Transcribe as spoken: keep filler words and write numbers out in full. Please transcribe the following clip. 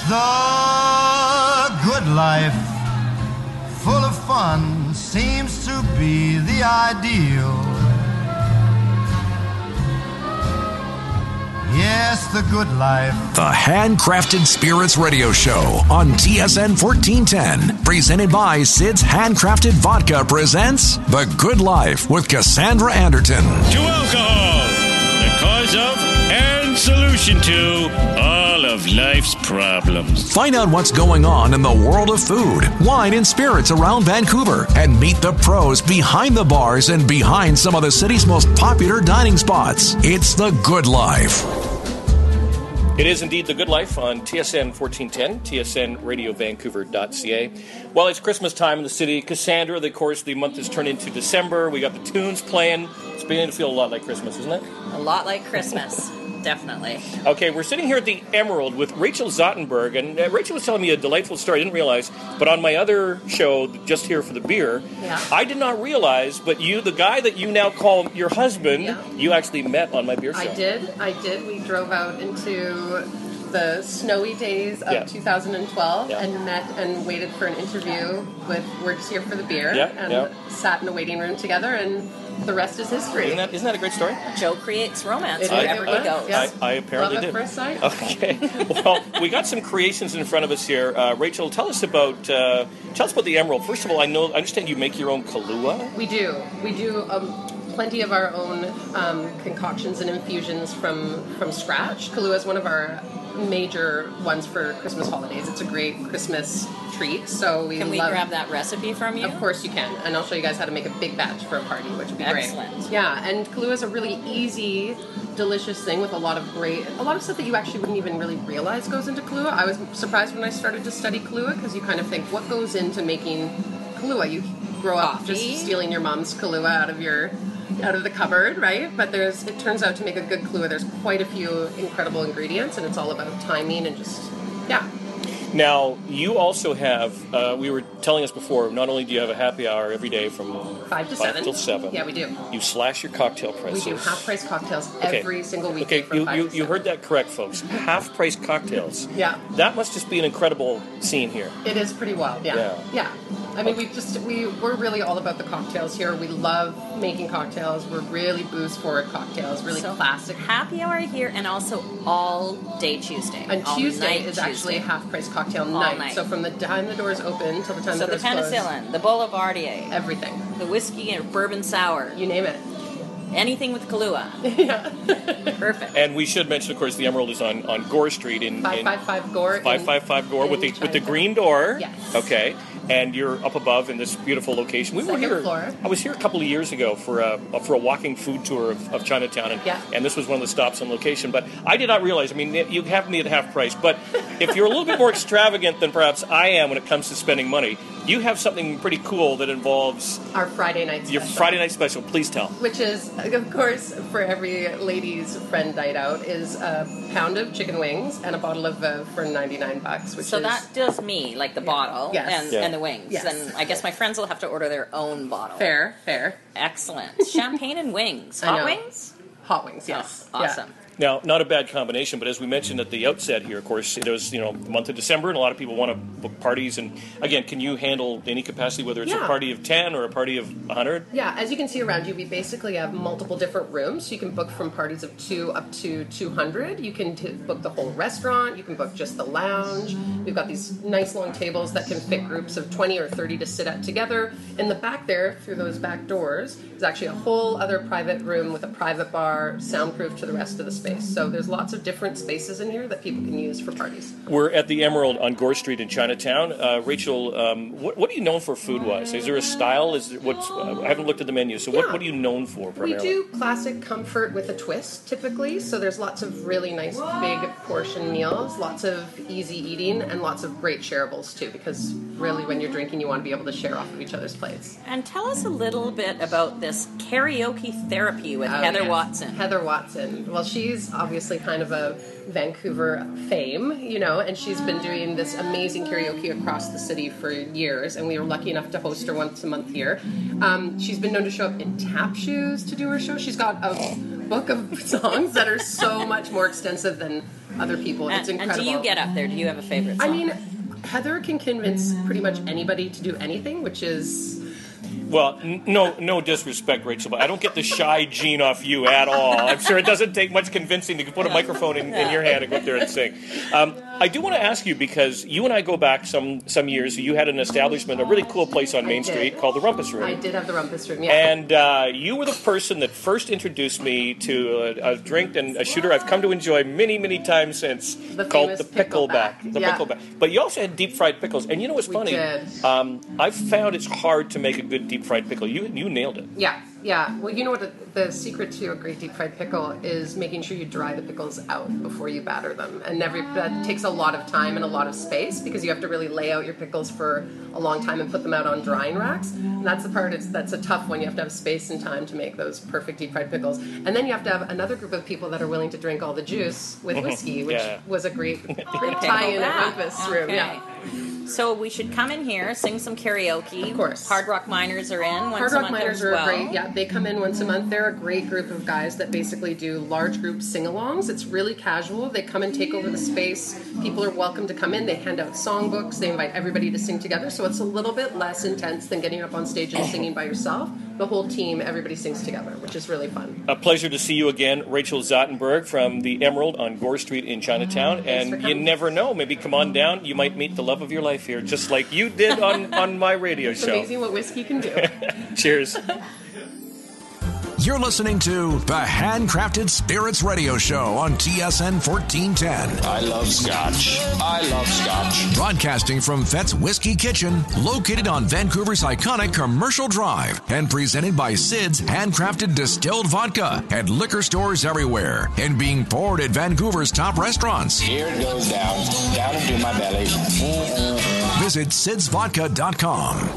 The good life, full of fun, seems to be the ideal. Yes, the good life. The Handcrafted Spirits Radio Show on T S N fourteen ten, presented by Sid's Handcrafted Vodka, presents The Good Life with Cassandra Anderton. To alcohol, the cause of and solution to all of life's problems. Find out what's going on in the world of food, wine, and spirits around Vancouver, and meet the pros behind the bars and behind some of the city's most popular dining spots. It's The Good Life. It is indeed The Good Life on T S N fourteen ten, T S N radio vancouver dot c a. Well, it's Christmas time in the city. Cassandra, of course, the month has turned into December. We got the tunes playing. It's beginning to feel a lot like Christmas, isn't it? A lot like Christmas. Definitely. Okay, we're sitting here at the Emerald with Rachel Zottenberg, and uh, Rachel was telling me a delightful story I didn't realize, but on my other show, Just Here for the Beer, yeah. I did not realize, but you, the guy that you now call your husband, yeah. you actually met on my beer show. I did, I did. We drove out into the snowy days of yeah. two thousand twelve yeah. and met and waited for an interview with We're Just Here for the Beer yeah. and yeah. sat in a waiting room together, and the rest is history. Isn't that, isn't that a great story? Joe creates romance It wherever is. he goes. Yes. I, I apparently Love did. at first sight. Okay. Well, we got some creations in front of us here. Uh, Rachel, tell us about uh, tell us about the Emerald. First of all, I know I understand you make your own Kahlua. We do. We do um, plenty of our own um, concoctions and infusions from from scratch. Kahlua is one of our major ones for Christmas holidays. It's a great Christmas treat. So we Can we love, grab that recipe from you? Of course you can, and I'll show you guys how to make a big batch for a party, which would be Excellent. great. Yeah, and Kahlua is a really easy, delicious thing with a lot of great, a lot of stuff that you actually wouldn't even really realize goes into Kahlua. I was surprised when I started to study Kahlua because you kind of think, what goes into making Kahlua? You grow up Coffee. just stealing your mom's Kahlua out of your out of the cupboard, right? But there's it turns out to make a good Kahlua, there's quite a few incredible ingredients, and it's all about timing and just yeah. Now, you also have, uh, we were telling us before, not only do you have a happy hour every day from Five to five seven. till seven. Yeah, we do. You slash your cocktail prices. We do half-price cocktails Okay. every single week. Okay, from you, five you, to you seven. heard that correct, folks. Half-price cocktails. Yeah. That must just be an incredible scene here. It is pretty wild, yeah. Yeah. Yeah. I mean, we just, we, we're really all about the cocktails here. We love making cocktails. We're really booze-forward cocktails, really So, classic. Happy hour here, and also all day Tuesday. And all Tuesday night is Tuesday. actually a half-price cocktail All night. night. So from the time the doors open till the time So the the doors close, penicillin, the boulevardier, everything. the whiskey and bourbon sour, You name it. anything with Kahlua. Yeah. Perfect. And we should mention, of course, the Emerald is on, on Gore Street in... five five five Gore. five five five Gore in with the with the Chinatown. green door. Yes. Okay. And you're up above in this beautiful location. We Second were here. floor. I was here a couple of years ago for a for a walking food tour of, of Chinatown, and Yeah. and this was one of the stops on location. But I did not realize. I mean, you have me at half price, but if you're a little bit more extravagant than perhaps I am when it comes to spending money, you have something pretty cool that involves Our Friday night special. your Friday night special. Please tell. Which is, of course, for every lady's friend night out, is a pound of chicken wings and a bottle of uh, for ninety-nine bucks. Which So is, that does me, like the bottle Yes. and, Yeah. and the wings. Yes. And I guess my friends will have to order their own bottle. fair, fair. Excellent. Champagne and wings. I Hot know. wings? Hot wings, yes. Oh, awesome. Now, not a bad combination, but as we mentioned at the outset here, of course, it was, you know, the month of December, and a lot of people want to book parties. And again, can you handle any capacity, whether it's Yeah. a party of ten or a party of one hundred? Yeah, as you can see around you, we basically have multiple different rooms. So you can book from parties of two up to two hundred. You can t- book the whole restaurant. You can book just the lounge. We've got these nice long tables that can fit groups of twenty or thirty to sit at together. In the back there, through those back doors, is actually a whole other private room with a private bar, soundproof to the rest of the space. So there's lots of different spaces in here that people can use for parties. We're at the Emerald on Gore Street in Chinatown. Uh, Rachel, um, what, what are you known for food-wise? Is there a style? Is there, what's? Uh, I haven't looked at the menu. So what, Yeah. what are you known for We primarily? do classic comfort with a twist, typically. So there's lots of really nice big portion meals, lots of easy eating, and lots of great shareables too. Because really, when you're drinking, you want to be able to share off of each other's plates. And tell us a little bit about this karaoke therapy with Oh, Heather yes. Watson. Heather Watson. Well, she's obviously kind of a Vancouver fame, you know, and she's been doing this amazing karaoke across the city for years, and we were lucky enough to host her once a month here. Um, she's been known to show up in tap shoes to do her show. She's got a book of songs that are so much more extensive than other people. It's and, incredible. and do you get up there? Do you have a favorite song? I mean, Heather can convince pretty much anybody to do anything, which is... Well, n- no no disrespect, Rachel, but I don't get the shy gene off you at all. I'm sure it doesn't take much convincing to put a microphone in, in your hand and go up there and sing. Um, I do want to ask you, because you and I go back some, some years. You had an establishment, a really cool place on Main Street called the Rumpus Room. I did have the Rumpus Room, yeah. And uh, you were the person that first introduced me to a, a drink and a shooter I've come to enjoy many, many times since, The called famous the Pickleback. Pickleback. The Yeah. Pickleback. But you also had deep fried pickles. And you know what's We funny? did. Um, I've found it's hard to make a good deep fried pickle. You you nailed it. Yeah, yeah. Well, you know what? The, the secret to a great deep fried pickle is making sure you dry the pickles out before you batter them, and every that takes a lot of time and a lot of space because you have to really lay out your pickles for a long time and put them out on drying racks. And that's the part. It's that's a tough one. You have to have space and time to make those perfect deep fried pickles, and then you have to have another group of people that are willing to drink all the juice with whiskey, which Yeah. was a great, great tie-in at Rumpus Room. Okay. Yeah. So we should come in here, sing some karaoke. Of course. Hard Rock Miners are in once Hard a Rock month Miners as are well. great. Yeah, they come in once a month. They're a great group of guys that basically do large group sing-alongs. It's really casual. They come and take over the space. People are welcome to come in. They hand out songbooks. They invite everybody to sing together. So it's a little bit less intense than getting up on stage and singing by yourself. The whole team, everybody sings together, which is really fun. A pleasure to see you again, Rachel Zottenberg from the Emerald on Gore Street in Chinatown. for And you coming. never know, maybe come on down. You might meet the love of your life here, just like you did on, on my radio It's show. amazing what whiskey can do. Cheers. You're listening to the Handcrafted Spirits Radio Show on T S N fourteen ten. I love scotch. I love scotch. Broadcasting from Fett's Whiskey Kitchen, located on Vancouver's iconic Commercial Drive, and presented by Sid's Handcrafted Distilled Vodka at liquor stores everywhere, and being poured at Vancouver's top restaurants. Here it goes down, down into my belly. Mm-mm. Visit sids vodka dot com.